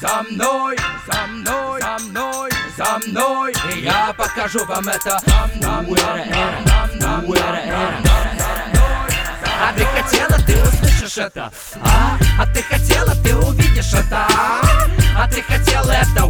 За мной, за мной, за мной, за мной, и я покажу вам это. А ты хотела, ты услышишь это. А ты хотела, ты увидишь это. А ты хотела это.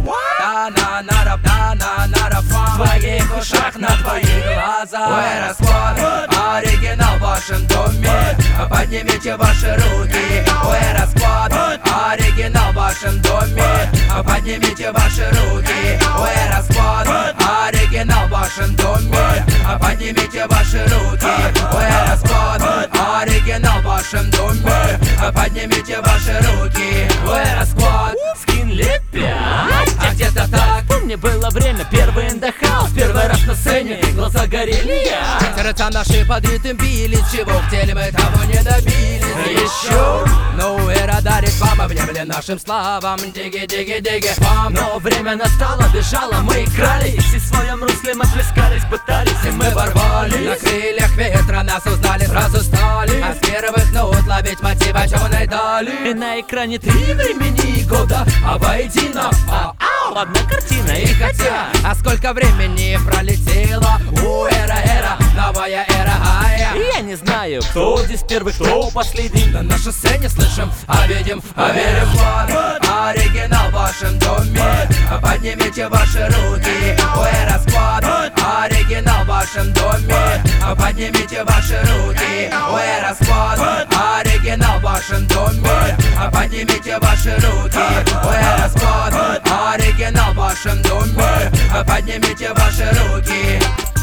В твоих ушах, на твоих глазах. Уэра Сквад, оригинал в вашем доме. Поднимите ваши руки. Уэра Сквад, оригинал в вашем доме. Поднимите ваши руки. Уэра Сквад, оригинал в вашем доме. Поднимите ваши руки. Уэра Сквад, оригинал в вашем доме. Поднимите ваши руки. Уэра Сквад. Скин лет 5. А где-то так. Помню, было время, первый in the house, первый раз на сцене, глаза горели я. Сердца наши под ритм бились, чего хотели мы, того не добились. Еще. Ну, эра дарит вам, обнемли нашим славам. Диги-диги-диги, вам. Но время настало, бежало, мы крались, и в своем русле мы плескались, пытались, и мы ворвались. На крыльях ветра нас узнали, сразу стали. А с первых нот ловить мотив, о чем дали. И на экране 3 времени и года, а воедино одна картина. И хотя, а сколько времени пролетело. Эра, новая эра, я не знаю, кто здесь первый, кто последний. на нашей сцене слышим, а видим, а верим. Оригинал в вашем доме. Поднимите ваши руки. Уэра Сквад, оригинал в вашем доме. Поднимите ваши руки. Уэра Сквад, оригинал в вашем доме. Поднимите ваши руки. Уэра Сквад, оригинал в вашем доме. Поднимите ваши руки.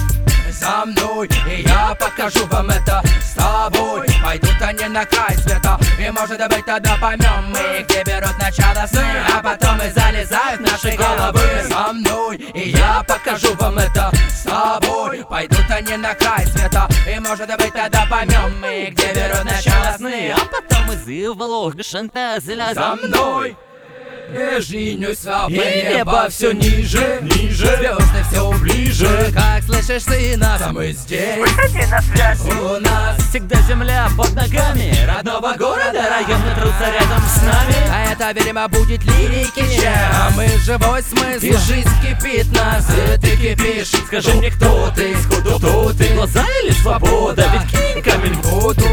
За мной, и я покажу вам это. С тобой пойдут они на край света. И может быть тогда поймем мы, где берут начало сны, а потом и залезают в наши головы. За мной, и я покажу вам это. С тобой пойдут они на край света. И может быть тогда поймем мы, где берут начало сны, А потом из вложь шантазля за мной. И женюсь, и небо все ниже, звезды все ближе. Как слышишь, сына, а мы здесь. Выходи на связь. У нас Всегда земля под ногами родного города, районы трутся рядом с нами. а это, видимо, будет лирики. А мы живой смысл, и жизнь кипит нас, и ты кипишь. Скажи мне, кто ты, сходу кто ты, глаза или свобода? Ведь кинь камень в воду,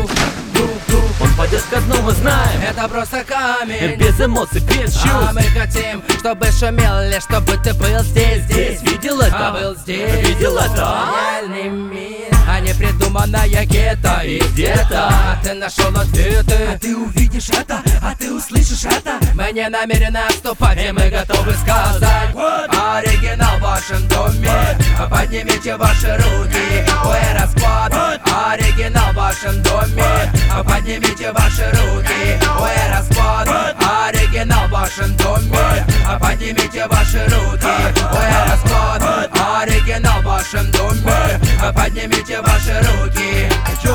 он пойдет ко дну, мы знаем. Это просто камень, Без эмоций, без а чувств. мы хотим, чтобы шумел лишь, чтобы ты был здесь. Видел это? Был здесь. Видел это? Реальный мир, а не придуманная гетто. И где-то ты нашел ответы. А ты увидишь это, а ты услышишь это. Мы не намерены отступать, и мы готовы сказать. Оригинал в вашем доме. Поднимите ваши руки. Уэра Сквад, оригинал в вашем доме. Поднимите ваши руки. Уэра Сквад, оригинал в вашем доме. Поднимите ваши руки. Уэра Сквад, оригинал в вашем доме. Поднимите ваши руки.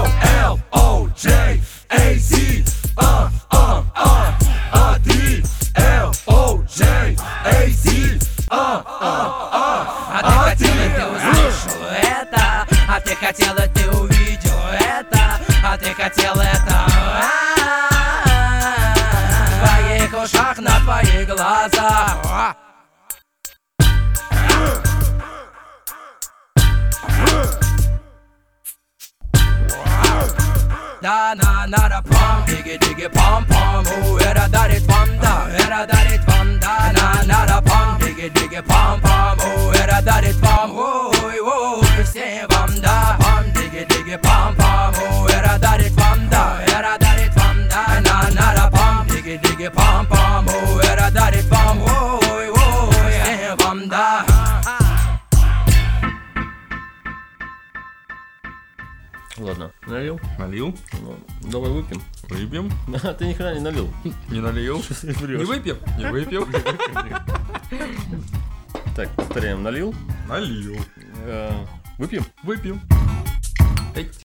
L-O-J-A-Z, A-D-L-O-J-A-Z, А ты хотела, ты услышал это. А ты хотела, ты увидел это. А ты хотел это. В твоих ушах, на твоих глазах. Да на на пам, диги пам пам, эра дарит вам, да, эра дарит вам, да на пам, диги пам пам, эра дарит вам, ой, все вам, да, пам, диги пам пам, эра дарит вам, да, эра дарит вам, да на пам, диги пам пам, эра дарит вам, ой, все вам, да. Ладно, налил? Налил? Ну, давай выпьем. Выпьем? А ты ни хрена не налил. Не налил? Не выпьем? Не выпьем? Так, повторяем, налил? Налил. Выпьем? Выпьем. Эй.